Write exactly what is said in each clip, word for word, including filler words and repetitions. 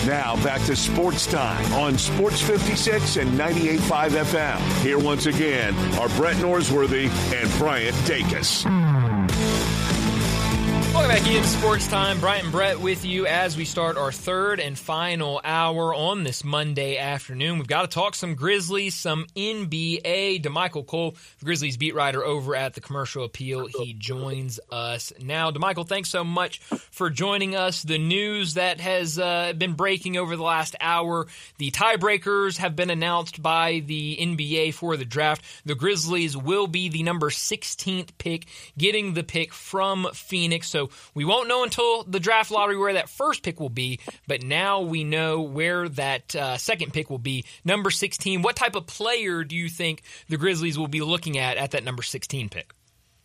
Now back to Sports Time on Sports fifty-six and ninety-eight point five F M. Here once again are Brett Norsworthy and Bryant Dacus. Welcome back in Sports Time. Bryant and Brett with you as we start our third and final hour on this Monday afternoon. We've got to talk some Grizzlies, some N B A. DeMichael Cole, the Grizzlies beat writer over at the Commercial Appeal. He joins us now. DeMichael, thanks so much for joining us. The news that has uh, been breaking over the last hour, the tiebreakers have been announced by the N B A for the draft. The Grizzlies will be the number sixteenth pick, getting the pick from Phoenix. So we won't know until the draft lottery where that first pick will be, but now we know where that uh, second pick will be, number sixteen. What type of player do you think the Grizzlies will be looking at at that number sixteen pick?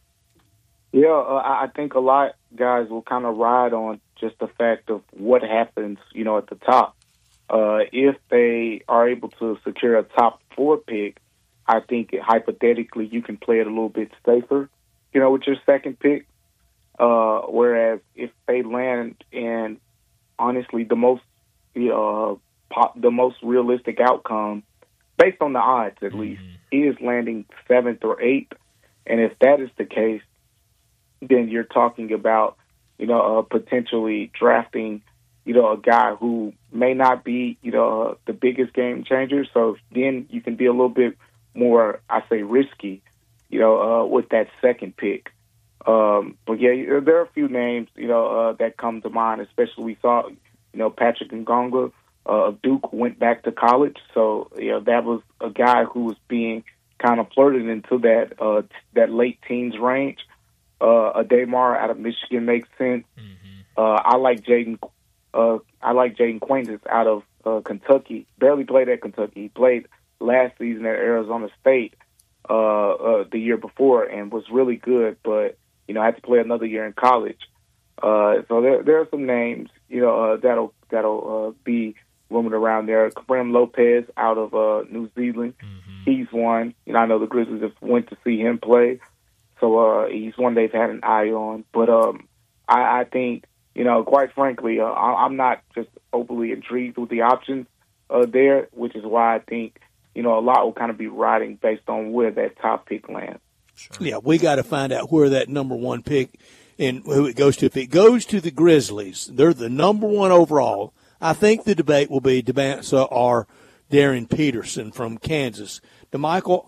Yeah, uh, I think a lot guys will kind of ride on just the fact of what happens, you know, at the top. Uh, if they are able to secure a top four pick, I think hypothetically you can play it a little bit safer, you know, with your second pick. Uh, whereas if they land in, honestly, the most uh, pop, the most realistic outcome, based on the odds at mm-hmm. least, is landing seventh or eighth. And if that is the case, then you're talking about, you know, uh, potentially drafting, you know, a guy who may not be, you know, uh, the biggest game changer. So then you can be a little bit more, I say, risky, you know, uh, with that second pick. Um, but yeah, there are a few names, you know, uh, that come to mind, especially we saw, you know, Patrick Ngonga uh, of Duke went back to college. So, you know, that was a guy who was being kind of flirted into that, uh, that late teens range. Uh, Ademar out of Michigan makes sense. Mm-hmm. Uh, I like Jaden, uh, I like Jaden Quaintance out of, uh, Kentucky. Barely played at Kentucky. He played last season at Arizona State, uh, uh, the year before and was really good, but, you know, I had to play another year in college. Uh, so there, there are some names, you know, uh, that'll that'll uh, be roaming around there. Kareem Lopez out of uh, New Zealand, mm-hmm. he's one. You know, I know the Grizzlies have went to see him play, so uh, he's one they've had an eye on. But um, I, I think, you know, quite frankly, uh, I, I'm not just overly intrigued with the options uh, there, which is why I think, you know, a lot will kind of be riding based on where that top pick lands. Sure. Yeah, we got to find out where that number one pick and who it goes to. If it goes to the Grizzlies, they're the number one overall. I think the debate will be Debansa or Darren Peterson from Kansas. DeMichael,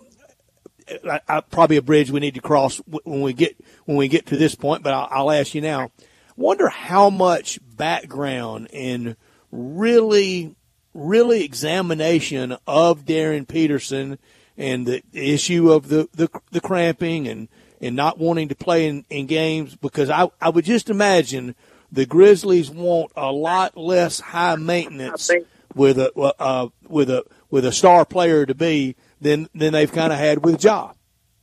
I, I, probably a bridge we need to cross when we get when we get to this point. But I'll, I'll ask you now. Wonder how much background and really, really examination of Darren Peterson and the issue of the, the, the cramping and, and not wanting to play in, in games, because I, I would just imagine the Grizzlies want a lot less high maintenance with a uh, with a with a star player to be than than they've kind of had with Ja.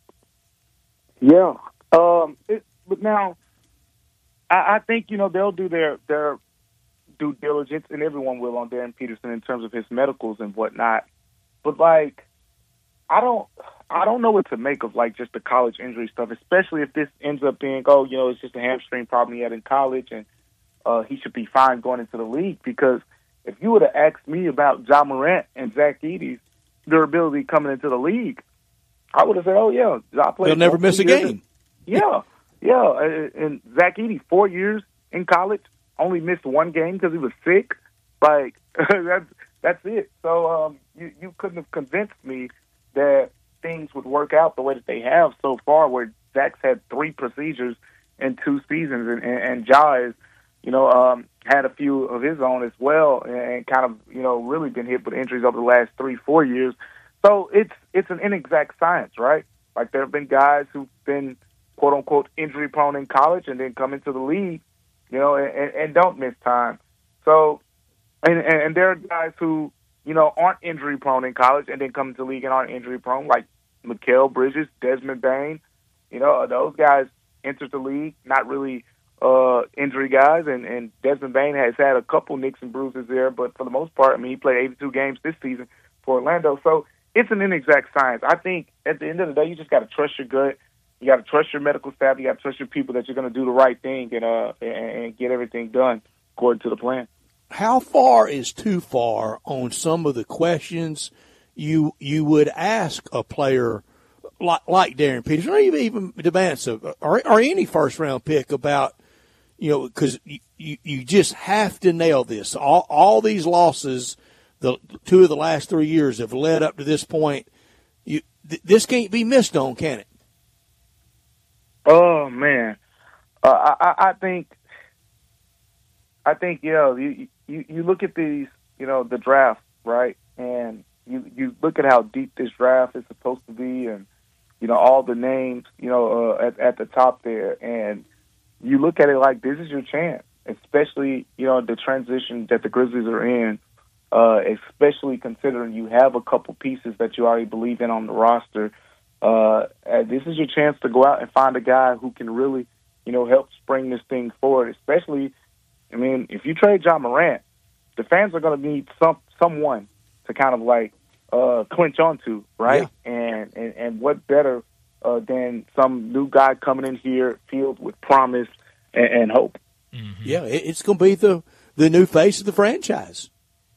Yeah, um, it, but now I, I think you know they'll do their their due diligence, and everyone will on Darren Peterson in terms of his medicals and whatnot. But like. I don't I don't know what to make of, like, just the college injury stuff, especially if this ends up being, oh, you know, it's just a hamstring problem he had in college and uh, he should be fine going into the league. Because if you would have asked me about Ja Morant and Zach Edey's durability coming into the league, I would have said, oh, yeah, Ja played. They'll never miss a game. And, yeah, yeah. And Zach Edey, four years in college, only missed one game because he was sick. Like, that's, that's it. So um, you, you couldn't have convinced me that things would work out the way that they have so far, where Zach's had three procedures in two seasons, and, and, and Ja has, you know, um, had a few of his own as well, and kind of, you know, really been hit with injuries over the last three, four years. So it's it's an inexact science, right? Like, there have been guys who've been, quote unquote, injury prone in college and then come into the league, you know, and, and don't miss time. So, and, and there are guys who, you know, aren't injury prone in college and then come to the league and aren't injury prone, like Mikal Bridges, Desmond Bane. You know, those guys entered the league, not really uh, injury guys, and, and Desmond Bane has had a couple nicks and bruises there, but for the most part, I mean, he played eighty-two games this season for Orlando. So it's an inexact science. I think at the end of the day, you just got to trust your gut. You got to trust your medical staff. You got to trust your people that you're going to do the right thing and uh and, and get everything done according to the plan. how far is too far on some of the questions you you would ask a player like, like Darren Peterson or even, even Debanza or, or any first-round pick about, you know, because you, you, you just have to nail this. All, all these losses, the two of the last three years have led up to this point. You, th- this can't be missed on, can it? Oh, man. Uh, I, I think, I think, yeah, you, you, you look at these, you know, the draft, right? And you, you look at how deep this draft is supposed to be and, you know, all the names, you know, uh, at, at the top there. And you look at it like this is your chance, especially, you know, the transition that the Grizzlies are in, uh, especially considering you have a couple pieces that you already believe in on the roster. Uh, this is your chance to go out and find a guy who can really, you know, help spring this thing forward, especially, I mean, if you trade Ja Morant, the fans are going to need some someone to kind of like uh, clinch onto, right? Yeah. And, and and what better uh, than some new guy coming in here filled with promise and, and hope. Mm-hmm. Yeah, it's going to be the, the new face of the franchise.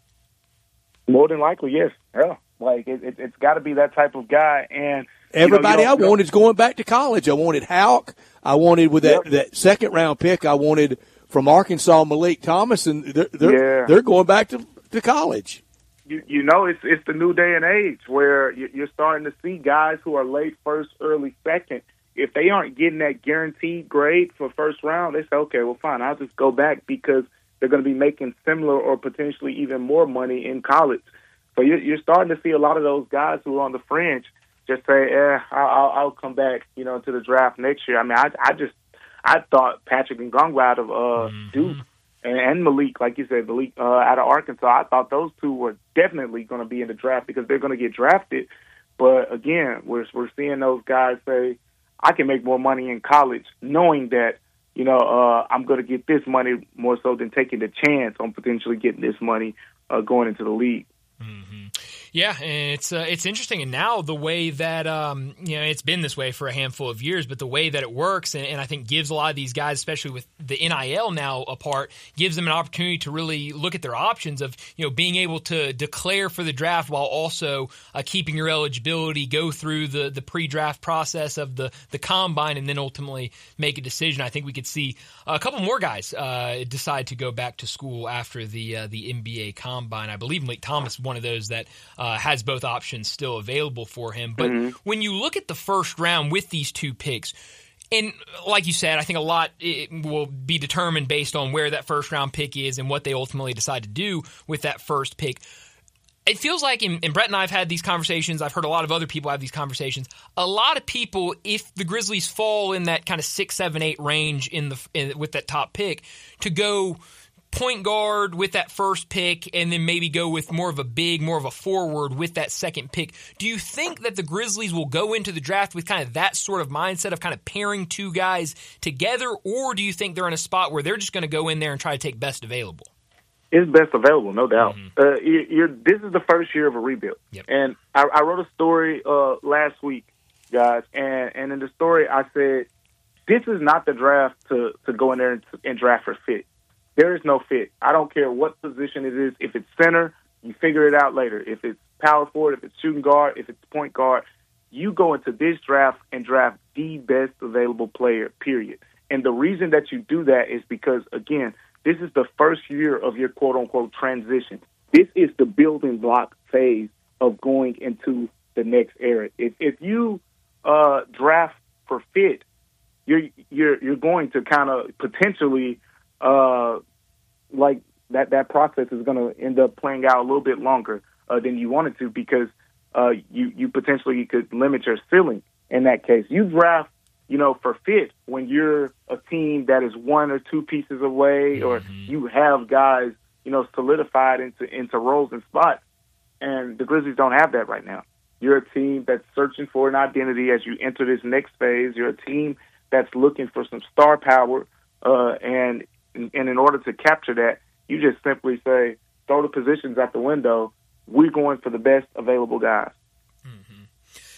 More than likely, yes. Yeah, like it, it, it's got to be that type of guy. And everybody you know, you I wanted is going back to college. I wanted Houck. I wanted with that, yep. that second round pick. I wanted from Arkansas Malik Thomas, and they're they're, yeah. they're going back to, to college. You, you know, it's it's the new day and age where you're starting to see guys who are late first, early second. If they aren't getting that guaranteed grade for first round, they say, okay, well, fine, I'll just go back because they're going to be making similar or potentially even more money in college. So you're, you're starting to see a lot of those guys who are on the fringe just say, eh, I'll, I'll come back, you know, to the draft next year. I mean, I, I just I thought Patrick Ngongwa out of uh, mm-hmm. Duke and, and Malik, like you said, Malik uh, out of Arkansas, I thought those two were definitely going to be in the draft because they're going to get drafted. But again, we're we're seeing those guys say, I can make more money in college, knowing that, you know, uh, I'm going to get this money more so than taking the chance on potentially getting this money uh, going into the league. Mm-hmm. Yeah, and it's uh, it's interesting, and now the way that um, you know it's been this way for a handful of years, but the way that it works, and, and I think gives a lot of these guys, especially with the N I L now apart, gives them an opportunity to really look at their options of you know being able to declare for the draft while also uh, keeping your eligibility, go through the the pre-draft process of the the combine, and then ultimately make a decision. I think we could see a couple more guys uh, decide to go back to school after the uh, the N B A combine. I believe Malik Thomas is one of those that. Uh, has both options still available for him. But mm-hmm. when you look at the first round with these two picks, and like you said, I think a lot it will be determined based on where that first round pick is and what they ultimately decide to do with that first pick. It feels like, and Brett and I have had these conversations, I've heard a lot of other people have these conversations, a lot of people, if the Grizzlies fall in that kind of six, seven, eight range in the in, with that top pick, to go point guard with that first pick and then maybe go with more of a big, more of a forward with that second pick. Do you think that the Grizzlies will go into the draft with kind of that sort of mindset of kind of pairing two guys together, or do you think they're in a spot where they're just going to go in there and try to take best available? It's best available, no doubt. Mm-hmm. Uh, you're, you're, this is the first year of a rebuild. Yep. And I, I wrote a story uh, last week, guys, and, and in the story I said, this is not the draft to, to go in there and, and draft for fit. There is no fit. I don't care what position it is. If it's center, you figure it out later. If it's power forward, if it's shooting guard, if it's point guard, you go into this draft and draft the best available player, period. And the reason that you do that is because, again, this is the first year of your quote-unquote transition. This is the building block phase of going into the next era. If, if you uh, draft for fit, you're you're you're going to kind of potentially uh, like that that process is going to end up playing out a little bit longer uh, than you wanted to because uh, you you potentially could limit your ceiling in that case. You draft, you know, for fit when you're a team that is one or two pieces away, mm-hmm. or you have guys, you know, solidified into into roles and spots, and the Grizzlies don't have that right now. You're a team that's searching for an identity as you enter this next phase. You're a team that's looking for some star power, uh, and and in order to capture that, you just simply say, throw the positions out the window. We're going for the best available guys. Mm-hmm.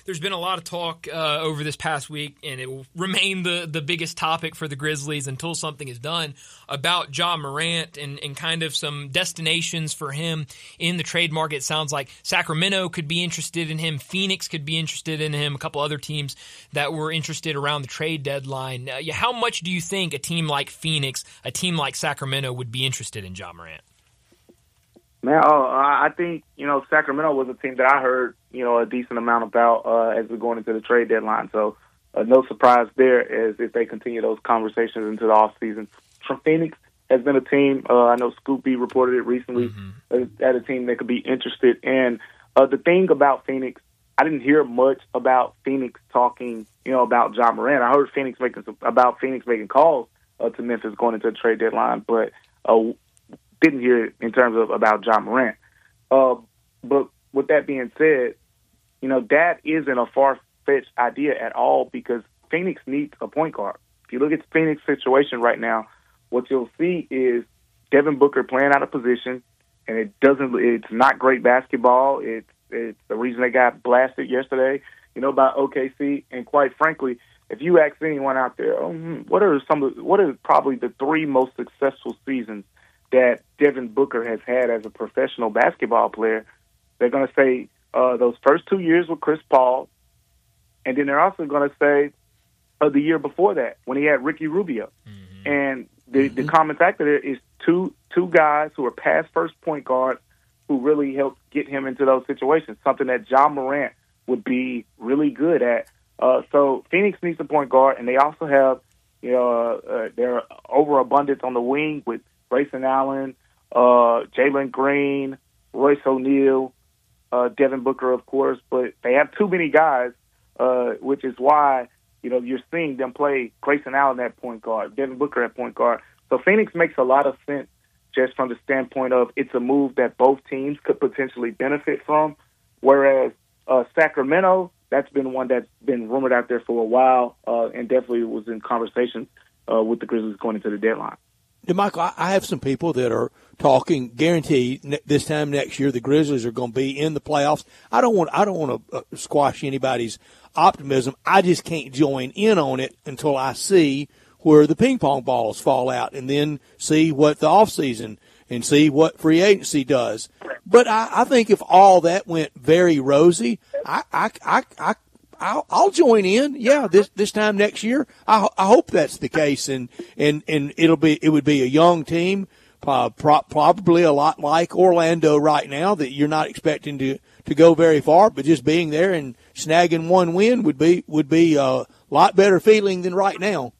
there's been a lot of talk uh, over this past week, and it will remain the, the biggest topic for the Grizzlies until something is done about Ja Morant and, and kind of some destinations for him in the trade market. It sounds like Sacramento could be interested in him. Phoenix could be interested in him. A couple other teams that were interested around the trade deadline. Uh, yeah, how much do you think a team like Phoenix, a team like Sacramento would be interested in Ja Morant? Man, oh, I think, you know, Sacramento was a team that I heard, you know, a decent amount about uh, as we're going into the trade deadline. So uh, no surprise there as if they continue those conversations into the offseason. From Phoenix has been a team, uh, I know Scoop B reported it recently, mm-hmm. at a team that could be interested. And uh, the thing about Phoenix, I didn't hear much about Phoenix talking, you know, about Ja Morant. I heard Phoenix making some, about Phoenix making calls uh, to Memphis going into the trade deadline, but uh, didn't hear it in terms of about Ja Morant. Uh, but with that being said, you know, that isn't a far-fetched idea at all because Phoenix needs a point guard. If you look at the Phoenix situation right now, what you'll see is Devin Booker playing out of position, and it doesn't. It's not great basketball. It's it's the reason they got blasted yesterday, you know, by O K C. And quite frankly, if you ask anyone out there, oh, what are some of what are probably the three most successful seasons that Devin Booker has had as a professional basketball player, they're going to say uh, those first two years with Chris Paul, and then they're also going to say uh, the year before that when he had Ricky Rubio. Mm-hmm. And the, mm-hmm. the common factor there is two two guys who are past first point guards who really helped get him into those situations, something that Ja Morant would be really good at. Uh, so Phoenix needs a point guard, and they also have, you know, uh, their overabundance on the wing with Grayson Allen, uh, Jalen Green, Royce O'Neal, uh, Devin Booker, of course. But they have too many guys, uh, which is why, you know, you're seeing them play Grayson Allen at point guard, Devin Booker at point guard. So Phoenix makes a lot of sense just from the standpoint of it's a move that both teams could potentially benefit from, whereas uh, Sacramento, that's been one that's been rumored out there for a while uh, and definitely was in conversation uh, with the Grizzlies going into the deadline. Now, Michael, I have some people that are talking, guaranteed this time next year the Grizzlies are going to be in the playoffs. I don't want, I don't want to uh, squash anybody's optimism. I just can't join in on it until I see where the ping pong balls fall out, and then see what the offseason and see what free agency does. But I, I think if all that went very rosy, I, I, I, I I'll, I'll join in. Yeah, this this time next year, I, I hope that's the case, and, and, and it'll be it would be a young team, uh, pro- probably a lot like Orlando right now, that you're not expecting to, to go very far, but just being there and snagging one win would be would be a lot better feeling than right now.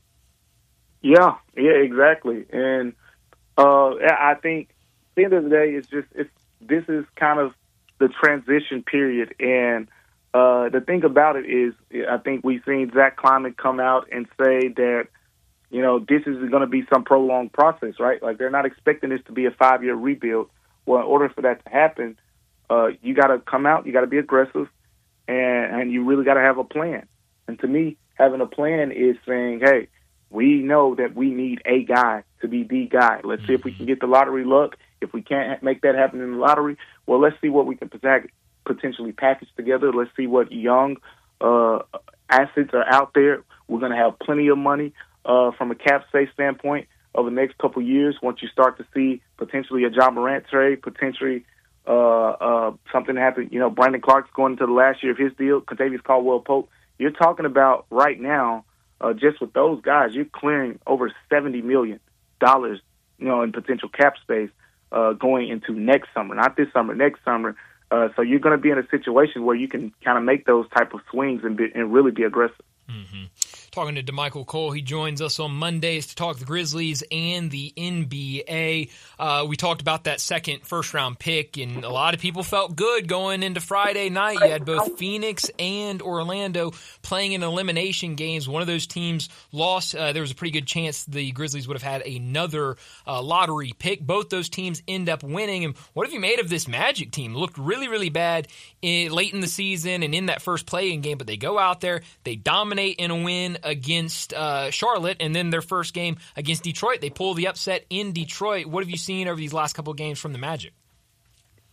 Yeah, yeah, exactly, and uh, I think at the end of the day, it's just it's this is kind of the transition period. And uh, the thing about it is, I think we've seen Zach Kleiman come out and say that, you know, this is going to be some prolonged process, right? Like, they're not expecting this to be a five-year rebuild. Well, in order for that to happen, uh, you got to come out, you got to be aggressive, and, and you really got to have a plan. And to me, having a plan is saying, hey, we know that we need a guy to be the guy. Let's see if we can get the lottery luck. If we can't make that happen in the lottery, well, let's see what we can potentially package together. Let's see what young uh, assets are out there. We're going to have plenty of money uh, from a cap space standpoint over the next couple of years. Once you start to see potentially a Ja Morant trade, potentially uh, uh, something happen, you know, Brandon Clark's going into the last year of his deal, Kentavious Caldwell-Pope. You're talking about right now, uh, just with those guys, you're clearing over seventy million dollars, you know, in potential cap space uh, going into next summer, not this summer, next summer. Uh, so you're going to be in a situation where you can kind of make those type of swings and, be, and really be aggressive. Mm-hmm. Talking to DeMichael Cole, he joins us on Mondays to talk the Grizzlies and the N B A. Uh, we talked about that second first-round pick, and a lot of people felt good going into Friday night. You had both Phoenix and Orlando playing in elimination games. One of those teams lost. Uh, there was a pretty good chance the Grizzlies would have had another uh, lottery pick. Both those teams end up winning. And what have you made of this Magic team? Looked really, really bad in, late in the season and in that first play-in game, but they go out there, they dominate in a win against uh, Charlotte, and then their first game against Detroit, they pull the upset in Detroit. What have you seen over these last couple of games from the Magic?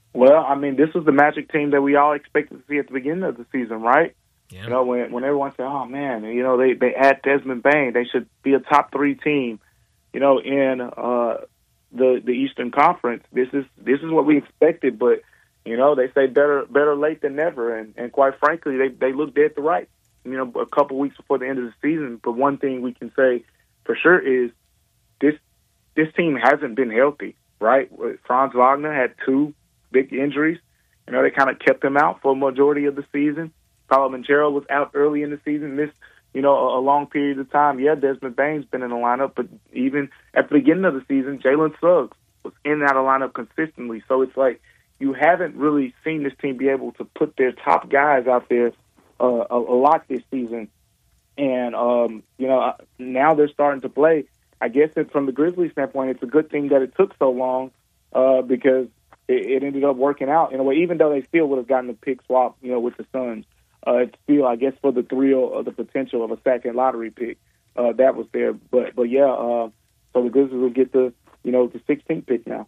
Well, I mean, this was the Magic team that we all expected to see at the beginning of the season, right? Yeah. You know, when when everyone said, "Oh man, you know they they add Desmond Bane, they should be a top three team," you know, in uh, the the Eastern Conference. This is this is what we expected, but you know they say better better late than never, and, and quite frankly, they they look dead to rights. You know, a couple weeks before the end of the season. But one thing we can say for sure is this this team hasn't been healthy, right? Franz Wagner had two big injuries. You know, they kind of kept him out for a majority of the season. Paulo Banchero was out early in the season, missed, you know, a, a long period of time. Yeah, Desmond Bane's been in the lineup, but even at the beginning of the season, Jalen Suggs was in and out of the lineup consistently. So it's like you haven't really seen this team be able to put their top guys out there uh, a, a lot this season. And, um, you know, now they're starting to play. I guess it, from the Grizzlies standpoint, it's a good thing that it took so long uh, because it, it ended up working out in a way, even though they still would have gotten a pick swap, you know, with the Suns. Uh, it's still, I guess, for the thrill of the potential of a second lottery pick, uh, that was there. But, but yeah, uh, so the Grizzlies will get the, you know, the sixteenth pick now.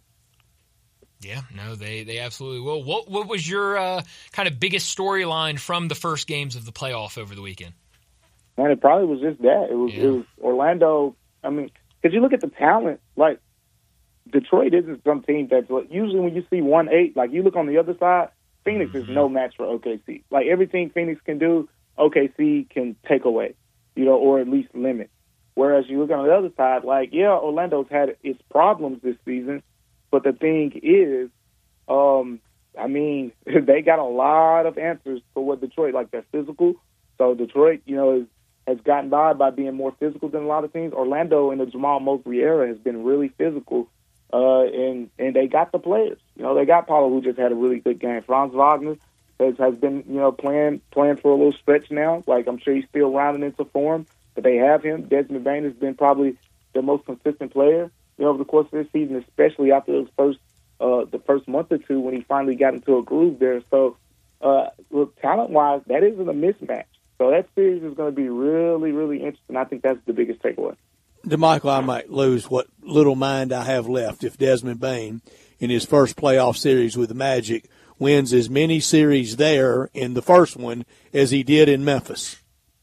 Yeah, no, they, they absolutely will. What what was your uh, kind of biggest storyline from the first games of the playoff over the weekend? Man, it probably was just that. It was yeah. it was Orlando. I mean, because you look at the talent, like Detroit isn't some team that's like, usually when you see one eight, like you look on the other side. Phoenix is no match for O K C. Like, everything Phoenix can do, O K C can take away, you know, or at least limit. Whereas you look on the other side, like, yeah, Orlando's had its problems this season, but the thing is, um, I mean, they got a lot of answers for what Detroit, like, they're physical. So Detroit, you know, is, has gotten by by being more physical than a lot of teams. Orlando in the Jamal Mosley era has been really physical. Uh, and, and they got the players. You know, they got Paulo, who just had a really good game. Franz Wagner has, has been, you know, playing playing for a little stretch now. Like, I'm sure he's still rounding into form, but they have him. Desmond Bane has been probably their most consistent player, you know, over the course of this season, especially after those first uh, the first month or two when he finally got into a groove there. So, uh, look, talent-wise, that isn't a mismatch. So that series is going to be really, really interesting. I think that's the biggest takeaway. DeMichael, I might lose what little mind I have left if Desmond Bane, in his first playoff series with the Magic, wins as many series there in the first one as he did in Memphis.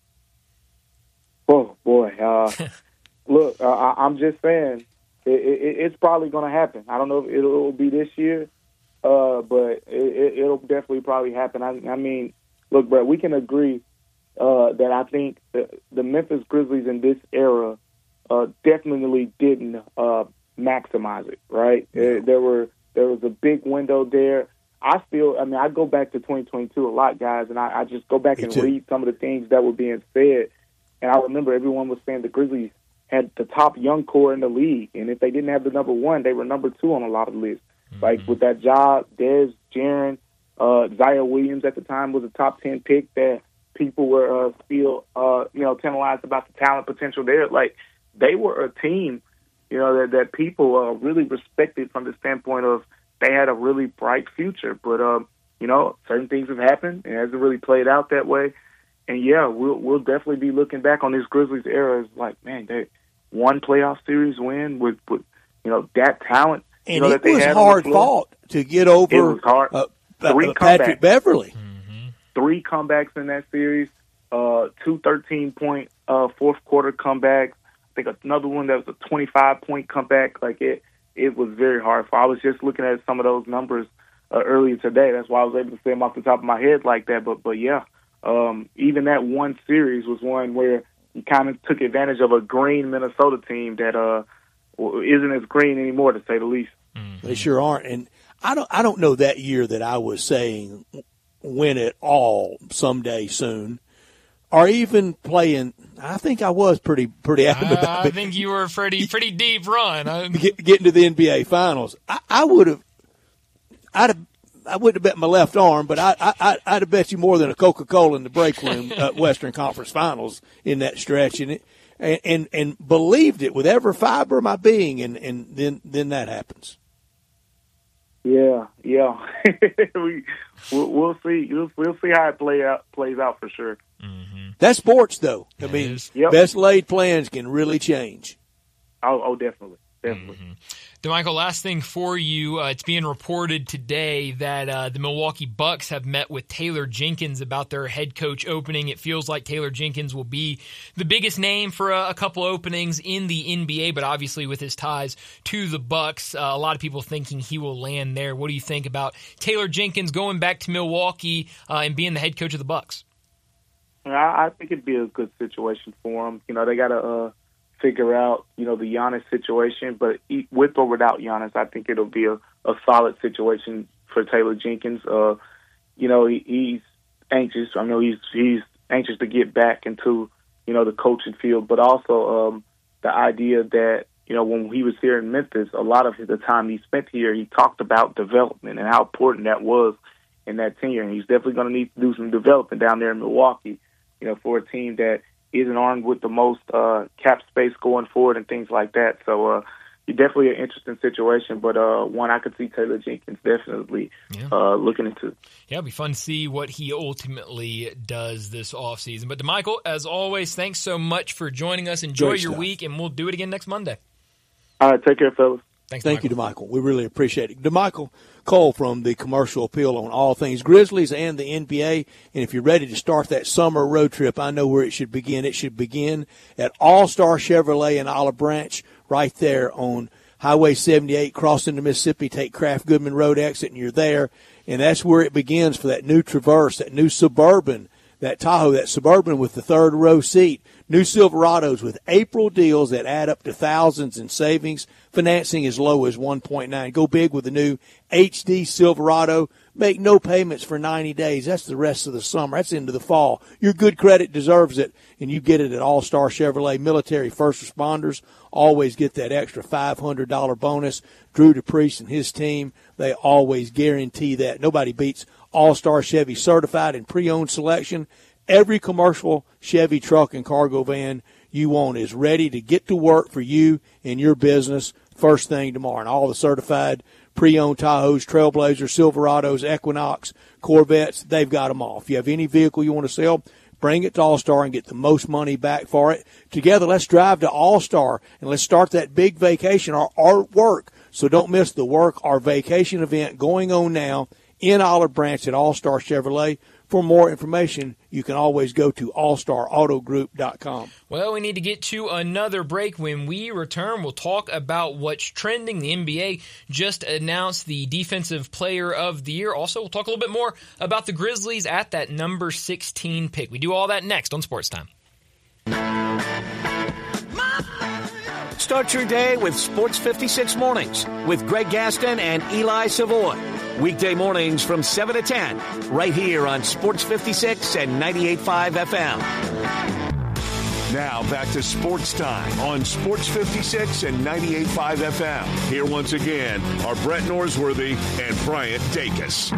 Oh, boy. Uh, look, uh, I, I'm just saying it, it, it's probably going to happen. I don't know if it'll, it'll be this year, uh, but it, it'll definitely probably happen. I, I mean, look, Brett, we can agree uh, that I think the, the Memphis Grizzlies in this era Uh, definitely didn't uh, maximize it, right? Uh, there were there was a big window there. I still, I mean, I go back to twenty twenty-two a lot, guys, and I, I just go back and read some of the things that were being said. And I remember everyone was saying the Grizzlies had the top young core in the league, and if they didn't have the number one, they were number two on a lot of lists. Mm-hmm. Like with that job, Dez, Jaren, uh, Zaire Williams at the time was a top ten pick that people were uh, still, uh, you know, tantalized about the talent potential there. Like, they were a team, you know, that, that people uh, really respected from the standpoint of they had a really bright future. But, um, you know, certain things have happened. It hasn't really played out that way. And, yeah, we'll we'll definitely be looking back on this Grizzlies era as like, man, they one playoff series win with, with you know, that talent. And you know, it that they was had hard fought to get over it was hard. Uh, Three uh, Patrick Beverly. Mm-hmm. Three comebacks in that series, uh, two thirteen-point uh, fourth-quarter comebacks. I think another one that was a twenty-five point comeback. Like, it it was very hard. I was just looking at some of those numbers uh, earlier today. That's why I was able to say them off the top of my head like that. But, but yeah, um, even that one series was one where you kind of took advantage of a green Minnesota team that uh, isn't as green anymore, to say the least. Mm-hmm. They sure aren't. And I don't I don't know that year that I was saying win it all someday soon. Or even playing, I think I was pretty pretty adamant uh, about it. I think you were a pretty pretty deep run. Get, getting to the N B A Finals, I, I would have, I'd have, I wouldn't have bet my left arm, but I, I, I'd have bet you more than a Coca-Cola in the break room at Western Conference Finals in that stretch, and it, and, and and believed it with every fiber of my being, and, and then then that happens. Yeah, yeah, we we'll, we'll see. We'll, we'll see how it play out plays out for sure. Mm-hmm. That's sports, though. I it mean, yep. best laid plans can really change. Oh, oh, definitely, definitely. Mm-hmm. DeMichael, last thing for you. Uh, it's being reported today that uh, the Milwaukee Bucks have met with Taylor Jenkins about their head coach opening. It feels like Taylor Jenkins will be the biggest name for a, a couple openings in the N B A, but obviously with his ties to the Bucks, uh, a lot of people thinking he will land there. What do you think about Taylor Jenkins going back to Milwaukee uh, and being the head coach of the Bucks? I, I think it'd be a good situation for him. You know, they got to uh, figure out, you know, the Giannis situation, but with or without Giannis, I think it'll be a, a solid situation for Taylor Jenkins. Uh, you know, he, he's anxious. I know he's he's anxious to get back into, you know, the coaching field, but also um, the idea that, you know, when he was here in Memphis, a lot of the time he spent here, he talked about development and how important that was in that tenure. And he's definitely going to need to do some development down there in Milwaukee, you know, for a team that isn't armed with the most uh, cap space going forward and things like that. So uh, it's definitely an interesting situation, but uh, one I could see Taylor Jenkins definitely yeah. uh, looking into. Yeah, it'll be fun to see what he ultimately does this offseason. But DeMichael, as always, thanks so much for joining us. Enjoy Great your stuff. week, and we'll do it again next Monday. All right, take care, fellas. Thanks, Thank DeMichael. you, DeMichael. We really appreciate it. DeMichael Cole from the Commercial Appeal on all things Grizzlies and the N B A. And if you're ready to start that summer road trip, I know where it should begin. It should begin at All-Star Chevrolet in Olive Branch, right there on Highway seventy-eight, crossing the Mississippi. Take Kraft Goodman Road exit, and you're there. And that's where it begins for that new Traverse, that new Suburban, that Tahoe, that Suburban with the third row seat. New Silverados with April deals that add up to thousands in savings. Financing as low as one point nine. Go big with the new H D Silverado. Make no payments for ninety days. That's the rest of the summer. That's into the fall. Your good credit deserves it, and you get it at All-Star Chevrolet. Military first responders always get that extra five hundred dollars bonus. Drew DePriest and his team, they always guarantee that. Nobody beats All-Star Chevy certified and pre-owned selection. Every commercial Chevy truck and cargo van you want is ready to get to work for you and your business first thing tomorrow. And all the certified pre-owned Tahoes, Trailblazers, Silverados, Equinox, Corvettes, they've got them all. If you have any vehicle you want to sell, bring it to All-Star and get the most money back for it. Together, let's drive to All-Star and let's start that big vacation, our, our work. So don't miss the work, our vacation event going on now in Olive Branch at All-Star Chevrolet. For more information, you can always go to all star auto group dot com. Well, we need to get to another break. When we return, we'll talk about what's trending. The N B A just announced the Defensive Player of the Year. Also, we'll talk a little bit more about the Grizzlies at that number sixteen pick. We do all that next on Sports Time. Start your day with Sports fifty-six Mornings with Greg Gaston and Eli Savoy. Weekday mornings from seven to ten, right here on Sports fifty-six and ninety-eight point five F M. Now back to Sports Time on Sports fifty-six and ninety-eight point five F M. Here once again are Brett Norsworthy and Bryant Dacus.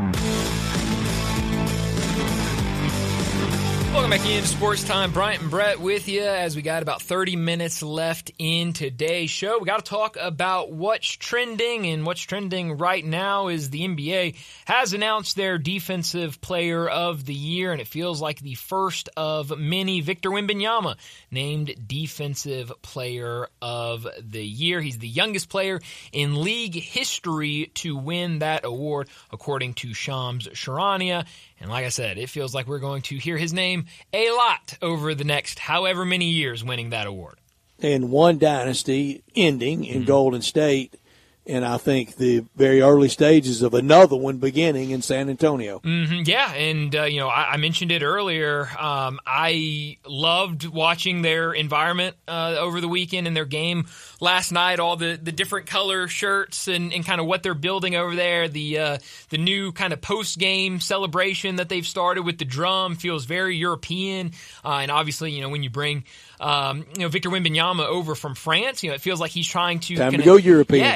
Welcome back into Sports Time. Bryant and Brett with you as we got about thirty minutes left in today's show. We got to talk about what's trending, and what's trending right now is the N B A has announced their Defensive Player of the Year, and it feels like the first of many. Victor Wembanyama named Defensive Player of the Year. He's the youngest player in league history to win that award, according to Shams Charania. And like I said, it feels like we're going to hear his name a lot over the next however many years winning that award. And one dynasty ending in mm-hmm. Golden State, and I think the very early stages of another one beginning in San Antonio. Mm-hmm, yeah, and, uh, you know, I, I mentioned it earlier. Um, I loved watching their environment uh, over the weekend and their game last night, all the, the different color shirts and, and kind of what they're building over there. The uh, the new kind of post-game celebration that they've started with the drum feels very European. Uh, and obviously, you know, when you bring um, you know Victor Wembanyama over from France, you know, it feels like he's trying to, Time kinda, to go European. Yeah, implement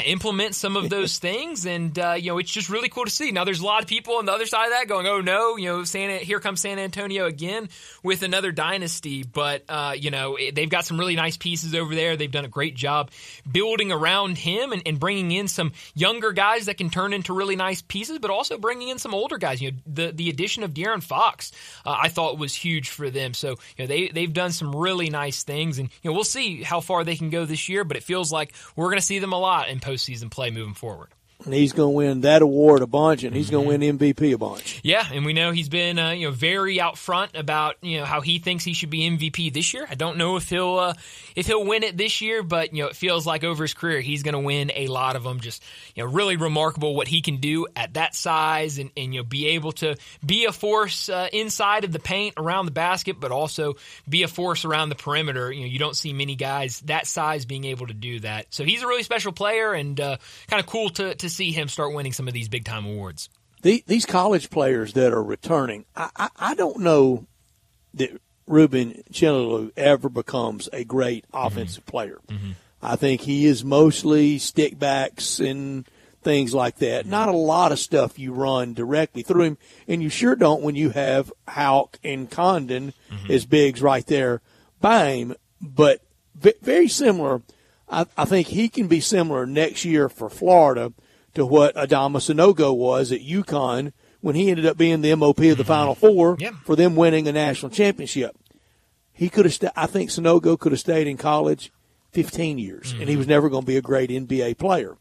implement some of those things. And, uh, you know, it's just really cool to see. Now, there's a lot of people on the other side of that going, oh, no, you know, San, here comes San Antonio again with another dynasty. But, uh, you know, they've got some really nice pieces over there. They've done a great job building around him and, and bringing in some younger guys that can turn into really nice pieces, but also bringing in some older guys. You know, the, the addition of De'Aaron Fox, uh, I thought was huge for them. So, you know, they, they've done some really nice things. And, you know, we'll see how far they can go this year, but it feels like we're going to see them a lot in postseason play moving forward. And he's going to win that award a bunch, and he's mm-hmm. going to win M V P a bunch. Yeah, and we know he's been uh, you know very out front about you know how he thinks he should be M V P this year. I don't know if he'll uh, if he'll win it this year, but you know it feels like over his career he's going to win a lot of them. Just you know really remarkable what he can do at that size, and, and you know be able to be a force uh, inside of the paint around the basket, but also be a force around the perimeter. You know you don't see many guys that size being able to do that. So he's a really special player, and uh, kind of cool to to see him start winning some of these big time awards. The, these college players that are returning, I, I, I don't know that Ruben Chenalou ever becomes a great offensive mm-hmm. player. Mm-hmm. I think he is mostly stickbacks and things like that. Not a lot of stuff you run directly through him, and you sure don't when you have Houck and Condon mm-hmm. as bigs right there by him. But v- very similar. I, I think he can be similar next year for Florida to what Adama Sanogo was at UConn when he ended up being the M O P of the Final Four yep. for them winning a national championship. He could have. St- I think Sanogo could have stayed in college fifteen years, mm-hmm. and he was never going to be a great N B A player.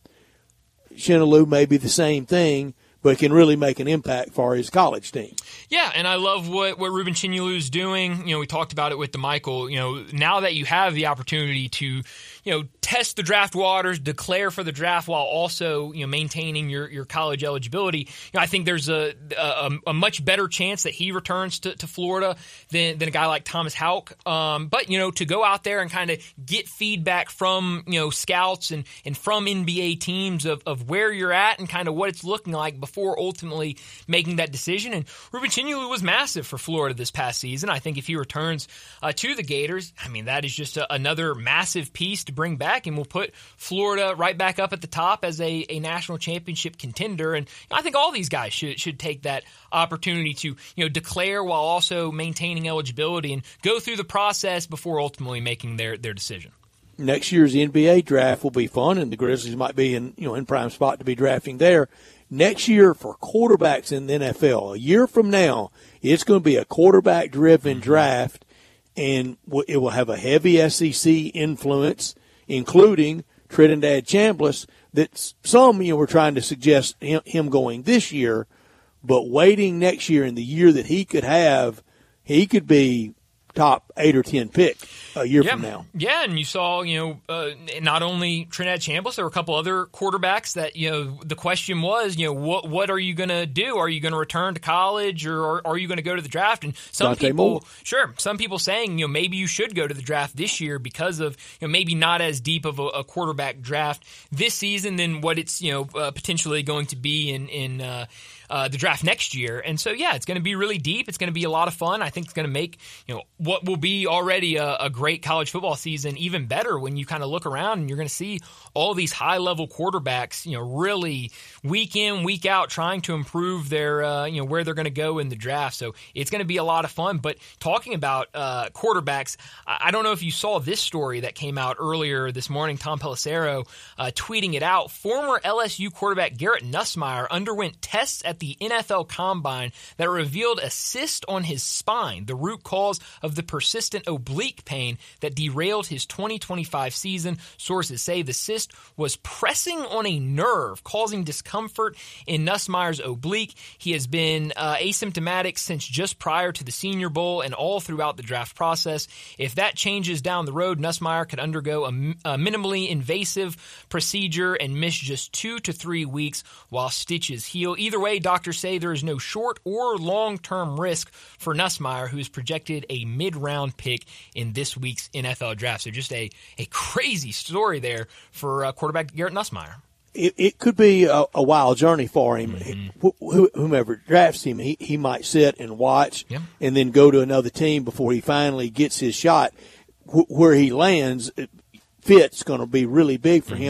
Chenalou may be the same thing, but can really make an impact for his college team. Yeah, and I love what, what Ruben Chenalou is doing. You know, we talked about it with DeMichael. You know, now that you have the opportunity to, you know, test the draft waters, declare for the draft while also, you know, maintaining your, your college eligibility, you know, I think there's a a, a much better chance that he returns to, to Florida than, than a guy like Thomas Houck. Um, but, you know, to go out there and kind of get feedback from, you know, scouts and, and from N B A teams of, of where you're at and kind of what it's looking like before ultimately making that decision. And Ruben Chenalou was massive for Florida this past season. I think if he returns uh, to the Gators, I mean, that is just a, another massive piece to bring back, and will put Florida right back up at the top as a, a national championship contender. And I think all these guys should should take that opportunity to, you know, declare while also maintaining eligibility and go through the process before ultimately making their, their decision. Next year's N B A draft will be fun, and the Grizzlies might be in, you know, in prime spot to be drafting there. Next year for quarterbacks in the N F L, a year from now, it's going to be a quarterback-driven mm-hmm. draft, and it will have a heavy S E C influence, including Trinidad Chambliss, that some, you know, were trying to suggest him, him going this year, but waiting next year in the year that he could have, he could be top eight or ten pick a year yeah. from now. Yeah, and you saw, you know, uh, not only Trinidad Chambliss, there were a couple other quarterbacks that, you know, the question was, you know, what what are you going to do? Are you going to return to college, or, or are you going to go to the draft? And some Dante people, Moore. sure, some people saying, you know, maybe you should go to the draft this year because of, you know, maybe not as deep of a, a quarterback draft this season than what it's, you know, uh, potentially going to be in in. Uh, Uh, the draft next year. And so, yeah, it's going to be really deep. It's going to be a lot of fun. I think it's going to make, you know, what will be already a, a great college football season even better when you kind of look around and you're going to see all these high-level quarterbacks, you know, really week in, week out trying to improve their, uh, you know, where they're going to go in the draft. So it's going to be a lot of fun. But talking about uh, quarterbacks, I don't know if you saw this story that came out earlier this morning. Tom Pelissero uh, tweeting it out. Former L S U quarterback Garrett Nussmeier underwent tests at the N F L Combine that revealed a cyst on his spine, the root cause of the persistent oblique pain that derailed his twenty twenty-five season. Sources say the cyst was pressing on a nerve, causing discomfort in Nussmeier's oblique. He has been uh, asymptomatic since just prior to the Senior Bowl and all throughout the draft process. If that changes down the road, Nussmeier could undergo a, a minimally invasive procedure and miss just two to three weeks while stitches heal. Either way, doctors say there is no short or long-term risk for Nussmeier, who is projected a mid-round pick in this week's N F L draft. So just a, a crazy story there for uh, quarterback Garrett Nussmeier. It, it could be a, a wild journey for him. Mm-hmm. Wh- whomever drafts him, he, he might sit and watch yeah. and then go to another team before he finally gets his shot. Wh- where he lands, it, fit's going to be really big for mm-hmm. him.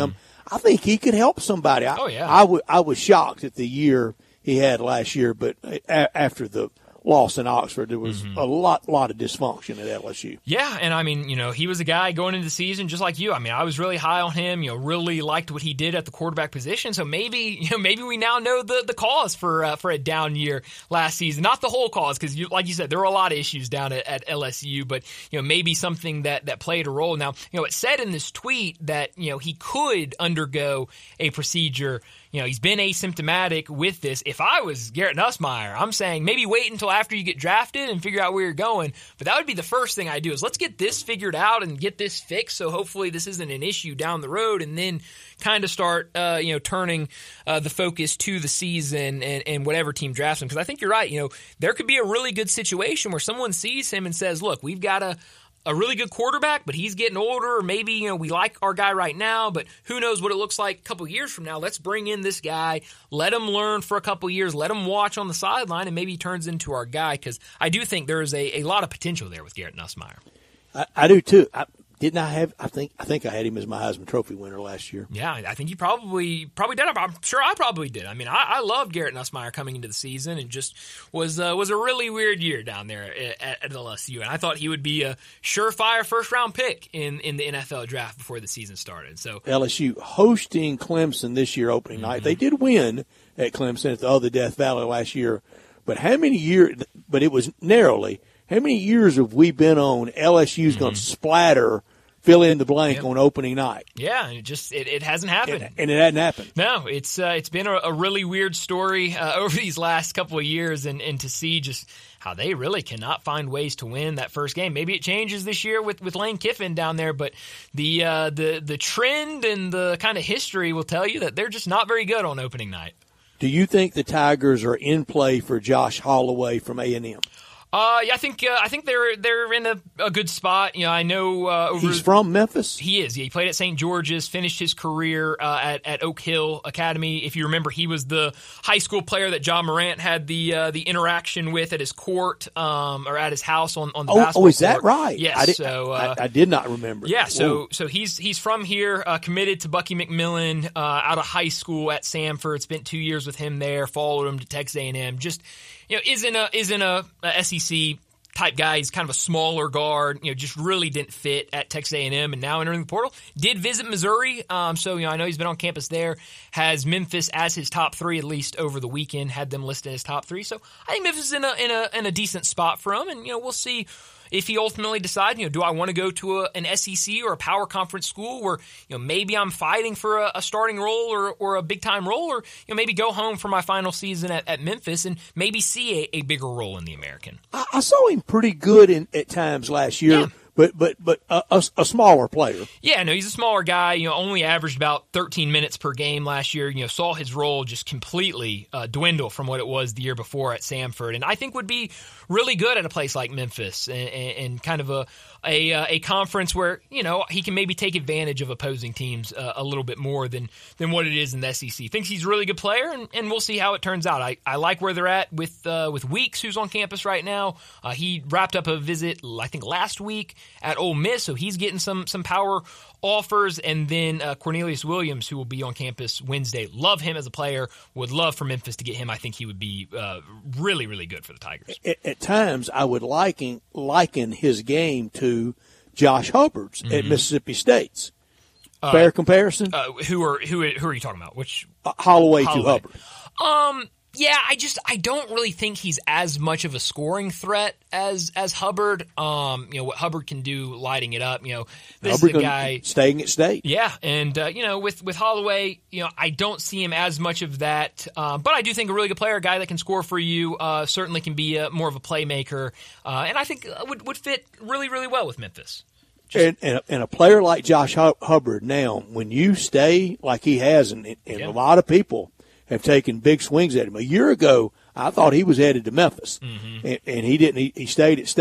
I think he could help somebody. I, oh, yeah. I, w- I was shocked at the year he had last year, but a- after the loss in Oxford, there was mm-hmm. a lot lot of dysfunction at L S U. Yeah, and I mean, you know, he was a guy going into the season just like you. I mean, I was really high on him, you know, really liked what he did at the quarterback position. So maybe, you know, maybe we now know the, the cause for uh, for a down year last season. Not the whole cause, because you, like you said, there were a lot of issues down at, at L S U, but, you know, maybe something that, that played a role. Now, you know, it said in this tweet that, you know, he could undergo a procedure. You know, he's been asymptomatic with this. If I was Garrett Nussmeier, I'm saying maybe wait until after you get drafted and figure out where you're going. But that would be the first thing I do is let's get this figured out and get this fixed. So hopefully this isn't an issue down the road, and then kind of start, uh, you know, turning uh, the focus to the season and, and whatever team drafts him. Because I think you're right. You know, there could be a really good situation where someone sees him and says, look, we've got a a really good quarterback, but he's getting older, or maybe, you know, we like our guy right now, but who knows what it looks like a couple years from now. Let's bring in this guy, let him learn for a couple years, let him watch on the sideline, and maybe he turns into our guy, because I do think there is a, a lot of potential there with Garrett Nussmeier. I, I do too. I, didn't I have? I think I think I had him as my Heisman Trophy winner last year. Yeah, I think you probably probably did. I'm sure I probably did. I mean, I, I loved Garrett Nussmeier coming into the season, and just was uh, was a really weird year down there at, at L S U. And I thought he would be a surefire first round pick in, in the N F L draft before the season started. So L S U hosting Clemson this year opening mm-hmm. night. They did win at Clemson at the other Death Valley last year, but how many years? But it was narrowly. How many years have we been on L S U's mm-hmm. going to splatter? Fill in the blank yep. on opening night. Yeah, and it just it, it hasn't happened, and, and it hadn't happened. No, it's uh, it's been a, a really weird story uh, over these last couple of years, and, and to see just how they really cannot find ways to win that first game. Maybe it changes this year with, with Lane Kiffin down there, but the uh, the the trend and the kind of history will tell you that they're just not very good on opening night. Do you think the Tigers are in play for Josh Holloway from A and M? Uh, yeah, I think uh, I think they're they're in a, a good spot. You know, I know uh, over he's from Memphis. He is. Yeah, he played at Saint George's, finished his career uh, at at Oak Hill Academy. If you remember, he was the high school player that John Morant had the uh, the interaction with at his court um, or at his house on, on the oh, basketball Oh, is court. that right? Yes. I did, so uh, I, I did not remember. Yeah. So Whoa. so he's he's from here, uh, committed to Bucky McMillan uh, out of high school at Samford. Spent two years with him there. Followed him to Texas A and M. Just you know, isn't a isn't a, a S E C type guy. He's kind of a smaller guard, you know, just really didn't fit at Texas A and M, and now entering the portal. Did visit Missouri, um, so, you know, I know he's been on campus there. Has Memphis as his top three, at least over the weekend, had them listed as top three. So I think Memphis is in a, in a, in a decent spot for him, and, you know, we'll see if he ultimately decides, you know, do I want to go to a, an S E C or a power conference school where, you know, maybe I'm fighting for a, a starting role or, or a big time role, or, you know, maybe go home for my final season at, at Memphis and maybe see a, a bigger role in the American. I, I saw him pretty good in, at times last year. Yeah. But but but a, a, a smaller player. Yeah, no, he's a smaller guy. You know, only averaged about thirteen minutes per game last year. You know, saw his role just completely uh, dwindle from what it was the year before at Samford, and I think would be really good at a place like Memphis and, and, and kind of a a, uh, a conference where, you know, he can maybe take advantage of opposing teams uh, a little bit more than than what it is in the S E C. Thinks he's a really good player, and, and we'll see how it turns out. I, I like where they're at with uh, with Weeks, who's on campus right now. Uh, he wrapped up a visit, I think, last week at Ole Miss, so he's getting some some power offers, and then uh, Cornelius Williams, who will be on campus Wednesday. Love him as a player. Would love for Memphis to get him. I think he would be uh, really, really good for the Tigers. At, at times, I would liken liken his game to Josh Hubbard's mm-hmm. at Mississippi State's. Uh, Fair comparison. Uh, who are who who are you talking about? Which uh, Holloway, Holloway to Hubbard. Um. Yeah, I just I don't really think he's as much of a scoring threat as as Hubbard. Um, you know what Hubbard can do, lighting it up. You know, this Hubbard is a guy staying at State. Yeah, and uh, you know with with Holloway, you know I don't see him as much of that. Um, but I do think a really good player, a guy that can score for you, uh, certainly can be a, more of a playmaker, uh, and I think would would fit really really well with Memphis. Just, and, and, a, and a player like Josh Hubbard, now when you stay like he has, and, and yeah. a lot of people have taken big swings at him. A year ago, I thought he was headed to Memphis, mm-hmm. and, and he didn't. He, he stayed at State.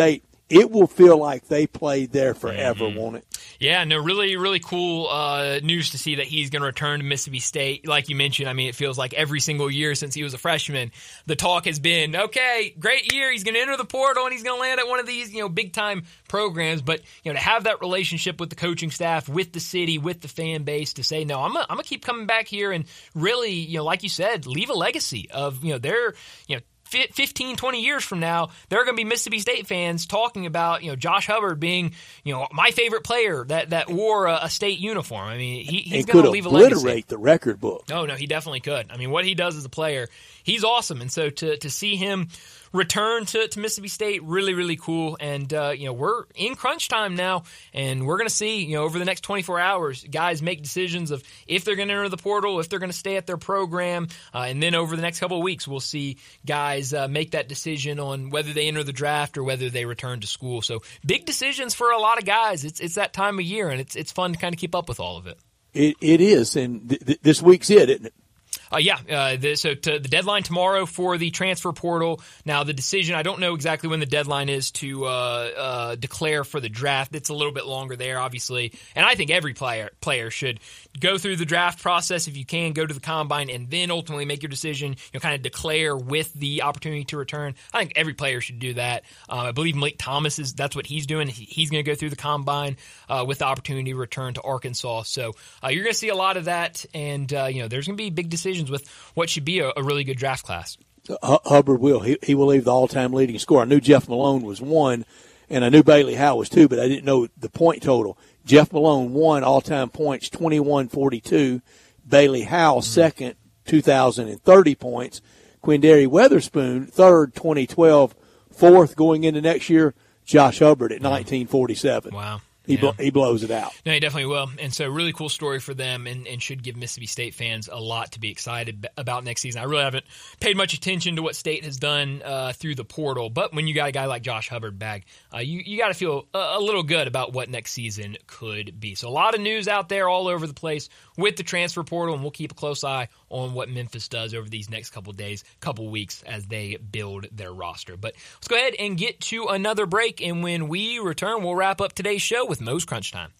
it will feel like they played there forever, mm-hmm. won't it? Yeah, no, really, really cool uh, news to see that he's going to return to Mississippi State. Like you mentioned, I mean, it feels like every single year since he was a freshman, the talk has been, okay, great year, he's going to enter the portal and he's going to land at one of these, you know, big-time programs. But, you know, to have that relationship with the coaching staff, with the city, with the fan base, to say, no, I'm going to keep coming back here and really, you know, like you said, leave a legacy of, you know, their, you know, fifteen, twenty years from now, there are going to be Mississippi State fans talking about, you know, Josh Hubbard being, you know, my favorite player that, that wore a, a state uniform. I mean, he, he's going to leave a legacy. Could obliterate the record book. Oh, no, he definitely could. I mean, what he does as a player, he's awesome. And so to, to see him return to, to Mississippi State, really, really cool. And, uh, you know, we're in crunch time now, and we're going to see, you know, over the next twenty-four hours, guys make decisions of if they're going to enter the portal, if they're going to stay at their program. Uh, and then over the next couple of weeks, we'll see guys uh, make that decision on whether they enter the draft or whether they return to school. So big decisions for a lot of guys. It's it's that time of year, and it's it's fun to kind of keep up with all of it. It, it is, and th- th- this week's it, isn't it? Uh, yeah, uh, the, so to the deadline tomorrow for the transfer portal. Now, the decision, I don't know exactly when the deadline is to uh, uh, declare for the draft. It's a little bit longer there, obviously. And I think every player player should go through the draft process if you can, go to the combine, and then ultimately make your decision, you know, kind of declare with the opportunity to return. I think every player should do that. Uh, I believe Malik Thomas, is that's what he's doing. He, he's going to go through the combine uh, with the opportunity to return to Arkansas. So uh, you're going to see a lot of that, and uh, you know, there's going to be big decisions with what should be a, a really good draft class. Hubbard will. He, he will leave the all-time leading scorer. I knew Jeff Malone was one, and I knew Bailey Howe was two, but I didn't know the point total. Jeff Malone won all-time points, twenty-one forty-two. Bailey Howe mm-hmm. second, two thousand thirty points. Quindary Weatherspoon third, twenty twelve. Fourth going into next year, Josh Hubbard at nineteen forty-seven. Wow. He, yeah. blo- he blows it out. No, he definitely will. And so really cool story for them, and, and should give Mississippi State fans a lot to be excited about next season. I really haven't paid much attention to what State has done uh, through the portal, but when you got a guy like Josh Hubbard back, uh, you, you got to feel a, a little good about what next season could be. So a lot of news out there all over the place with the transfer portal, and we'll keep a close eye on what Memphis does over these next couple days, couple weeks as they build their roster. But let's go ahead and get to another break, and when we return, we'll wrap up today's show with Mo's Crunch Time.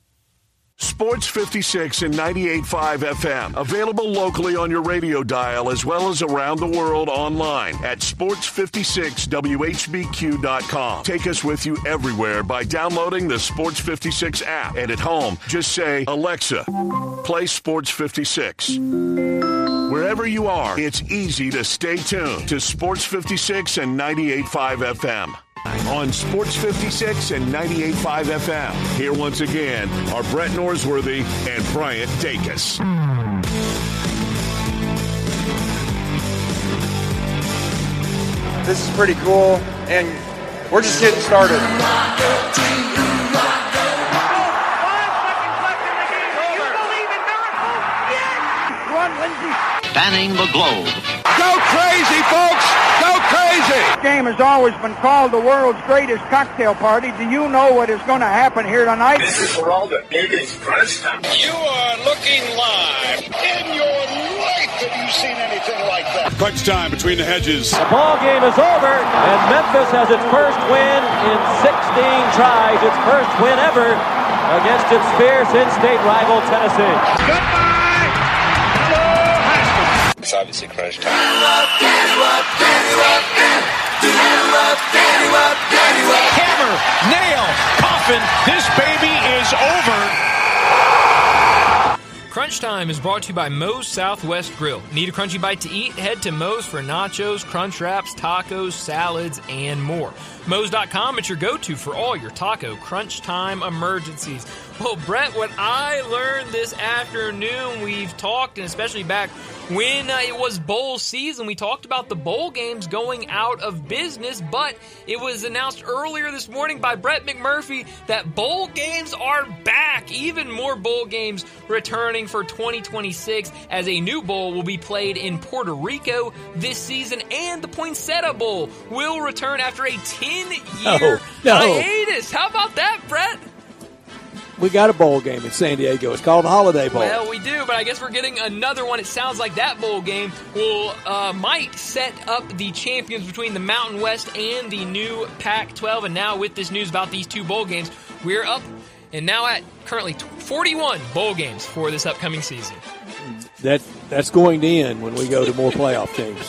Sports fifty-six and ninety-eight point five F M. Available locally on your radio dial as well as around the world online at sports fifty-six W H B Q dot com. Take us with you everywhere by downloading the Sports fifty-six app. And at home, just say, Alexa, play Sports fifty-six. Wherever you are, it's easy to stay tuned to Sports fifty-six and ninety-eight point five F M. On Sports fifty-six and ninety-eight point five F M. Here once again are Brett Norsworthy and Bryant Dacus. This is pretty cool, and we're just getting started. Spanning the globe. Go crazy, folks! Go crazy! This game has always been called the world's greatest cocktail party. Do you know what is going to happen here tonight? This is for all the biggest crunch time. You are looking live. In your life have you seen anything like that? Crunch time between the hedges. The ball game is over, and Memphis has its first win in sixteen tries. Its first win ever against its fierce in-state rival Tennessee. Goodbye! It's obviously crunch time. Hammer, nail, coffin, this baby is over. Crunch Time is brought to you by Moe's Southwest Grill. Need a crunchy bite to eat? Head to Moe's for nachos, crunch wraps, tacos, salads, and more. Moe's dot com is your go-to for all your taco crunch time emergencies. Well, Brett, what I learned this afternoon, we've talked, and especially back when uh, it was bowl season, we talked about the bowl games going out of business, but it was announced earlier this morning by Brett McMurphy that bowl games are back. Even more bowl games returning for twenty twenty-six, as a new bowl will be played in Puerto Rico this season, and the Poinsettia Bowl will return after a ten-year no, no. hiatus. How about that, Brett? we got a bowl game in San Diego. It's called the Holiday Bowl. Well, we do, but I guess we're getting another one. It sounds like that bowl game will uh, might set up the champions between the Mountain West and the new Pac twelve. And now with this news about these two bowl games, we're up and now at currently forty-one bowl games for this upcoming season. That That's going to end when we go to more playoff teams.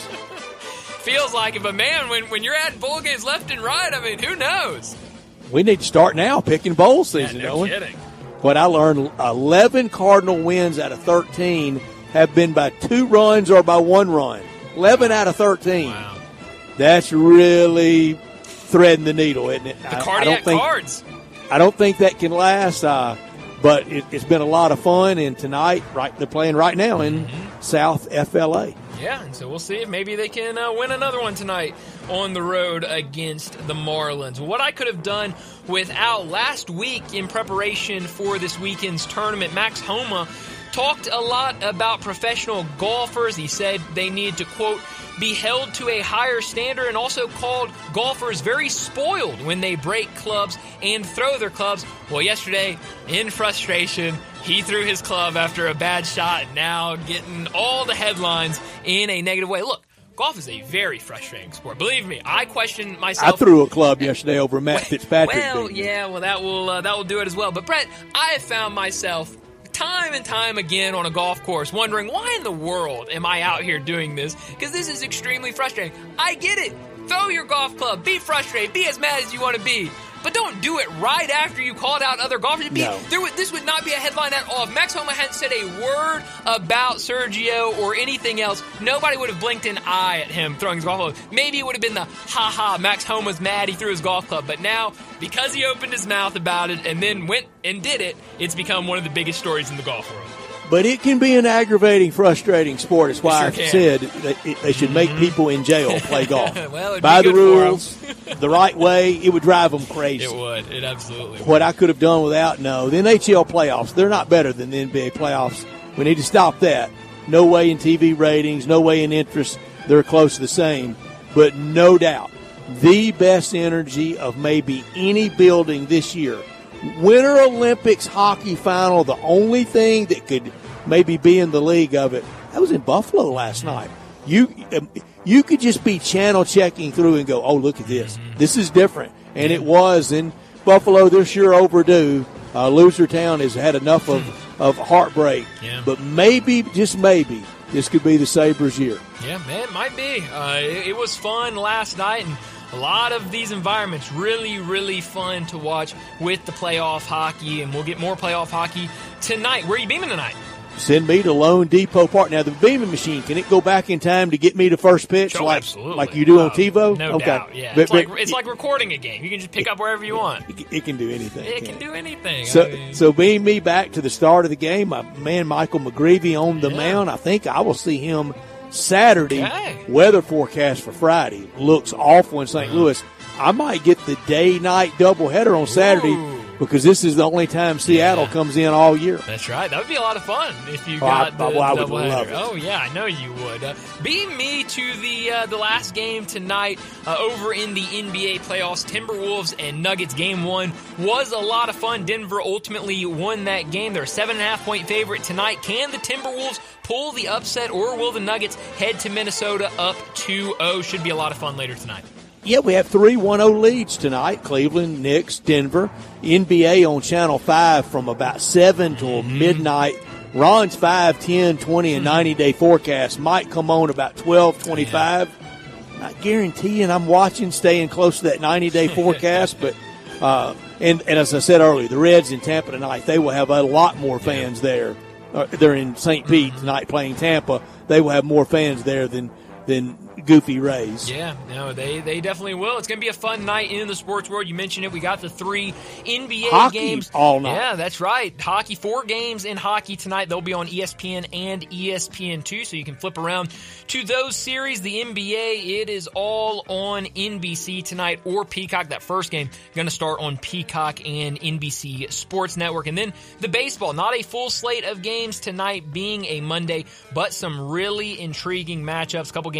Feels like it, but man, when, when you're adding bowl games left and right, I mean, who knows? We need to start now picking bowl season, yeah, no don't we? kidding. What I learned, eleven Cardinal wins out of thirteen have been by two runs or by one run. eleven out of thirteen. Wow. That's really threading the needle, isn't it? The I, cardiac I don't think, cards. I don't think that can last, uh, but it, it's been a lot of fun. And tonight, right, they're playing right now in mm-hmm. South F L A. Yeah, and so we'll see if maybe they can uh, win another one tonight on the road against the Marlins. What I could have done without last week in preparation for this weekend's tournament, Max Homa talked a lot about professional golfers. He said they need to, quote, be held to a higher standard, and also called golfers very spoiled when they break clubs and throw their clubs. Well, yesterday, in frustration, he threw his club after a bad shot, now getting all the headlines in a negative way. Look, golf is a very frustrating sport. Believe me, I question myself. I threw a club yesterday over Matt Fitzpatrick. Well, yeah, well, that will uh, that will do it as well. But, Brett, I have found myself time and time again on a golf course wondering, why in the world am I out here doing this? Because this is extremely frustrating. I get it. Throw your golf club. Be frustrated. Be as mad as you want to be. But don't do it right after you called out other golfers. Be, no. there would, this would not be a headline at all. If Max Homa hadn't said a word about Sergio or anything else, nobody would have blinked an eye at him throwing his golf club. Maybe it would have been the, ha-ha, Max Homa's mad, he threw his golf club. But now, because he opened his mouth about it and then went and did it, it's become one of the biggest stories in the golf world. But it can be an aggravating, frustrating sport. It's why sure I said that it, they should make mm-hmm. people in jail play golf. Well, by the rules, the right way. It would drive them crazy. It would. It absolutely would. What I could have done without, no. The N H L playoffs, they're not better than the N B A playoffs. We need to stop that. No way in T V ratings, no way in interest. They're close to the same. But no doubt, the best energy of maybe any building this year. Winter Olympics hockey final, the only thing that could maybe be in the league of it, that was in Buffalo last night. You you could just be channel checking through and go, oh, look at this. This is different. And it was in Buffalo. They're sure overdue. Uh, Losertown has had enough of, of heartbreak. Yeah. But maybe, just maybe, this could be the Sabres' year. Yeah, man, it might be. Uh, it, it was fun last night, and a lot of these environments really, really fun to watch with the playoff hockey, and we'll get more playoff hockey tonight. Where are you beaming tonight? Send me to Lone Depot Park. Now, the beaming machine, can it go back in time to get me to first pitch Sure, like, absolutely. like you do on Uh, TiVo? No okay. doubt, yeah. But, it's like, but it's like recording a game. You can just pick up wherever you want. It, it can do anything. It can can do anything. So, I mean, so beam me back to the start of the game. My man Michael McGreevy on the Yeah. mound. I think I will see him Saturday. Okay. Weather forecast for Friday looks awful in Saint Louis. I might get the day-night doubleheader on Saturday Ooh. because this is the only time Seattle Yeah. comes in all year. That's right. That would be a lot of fun if you Oh, I- got the, well, I the would love doubleheader. it. Oh yeah, I know you would. Uh, beam me to the uh, the last game tonight uh, over in the N B A playoffs. Timberwolves and Nuggets game one was a lot of fun. Denver ultimately won that game. They're a seven and a half point favorite tonight. Can the Timberwolves pull the upset, or will the Nuggets head to Minnesota up two oh? Should be a lot of fun later tonight. Yeah, we have three one oh leads tonight. Cleveland, Knicks, Denver. N B A on Channel five from about seven till Mm-hmm. midnight. Ron's five, ten, twenty, and ninety-day forecast might come on about twelve twenty-five. Not guaranteeing I'm watching, staying close to that ninety-day forecast. but uh, and, and as I said earlier, the Reds in Tampa tonight, they will have a lot more fans there. Uh, they're in Saint Pete tonight playing Tampa. They will have more fans there than than Goofy Rays. Yeah, no, they, they definitely will. It's going to be a fun night in the sports world. You mentioned it. We got the three N B A Hockey games. all night. Yeah, that's right. Hockey, four games in hockey tonight. They'll be on E S P N and E S P N two, so you can flip around to those series. The N B A, it is all on N B C tonight or Peacock. That first game going to start on Peacock and N B C Sports Network. And then the baseball, not a full slate of games tonight being a Monday, but some really intriguing matchups. A couple games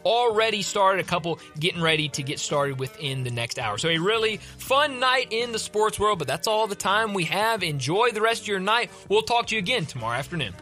already started, a couple getting ready to get started within the next hour. So a really fun night in the sports world, but that's all the time we have. Enjoy the rest of your night. We'll talk to you again tomorrow afternoon.